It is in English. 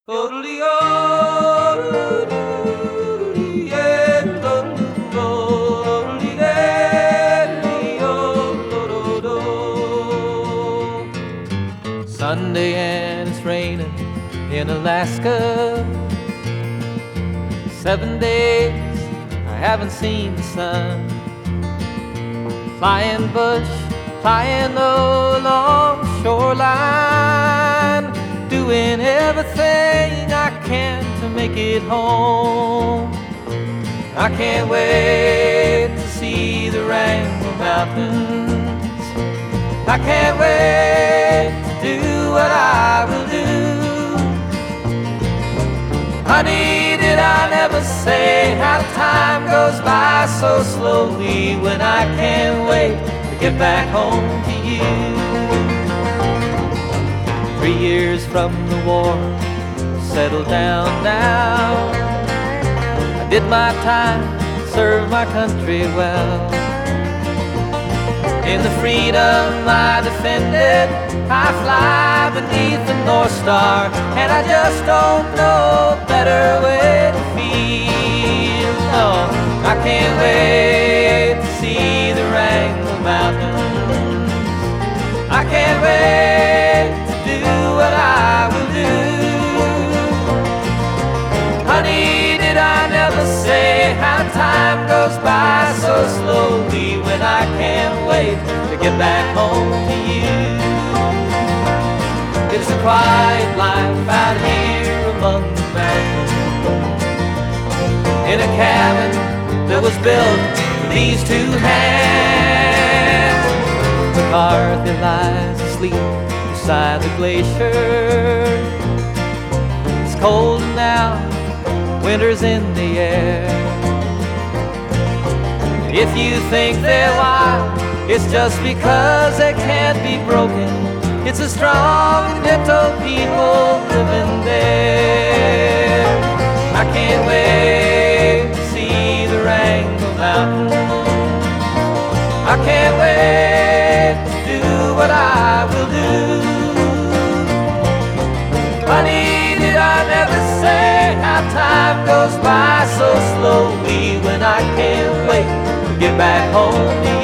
Sunday and it's raining in Alaska. 7 days I haven't seen the sun. Flying bush, flying along the shoreline, doing everything I can to make it home. I can't wait to see the Wrangell Mountains. I can't wait to do what I will do. Honey, did I never say how time goes by so slowly when I can't wait to get back home to you? 3 years from the war, settled down now. I did my time, served my country well. In the freedom I defended, I fly beneath the North Star, and I just don't know a better way to feel. No, I can't wait to see the Wrangell Mountains. I can't wait to do what I will do. Honey, did I never say how time goes by so slowly when I can't wait to get back home to you? It's a quiet life out here among the mountains, in a cabin that was built for these two hands. McCarthy lies asleep beside the glacier. It's cold now, winter's in the air. If you think they're wild, it's just because they can't be broken. It's a strong and gentle people living there. I can't wait to see the Wrangell Mountains. I can't wait to do what I will do. Honey, did I never say how time goes by so slowly when I can't wait to get back home to you?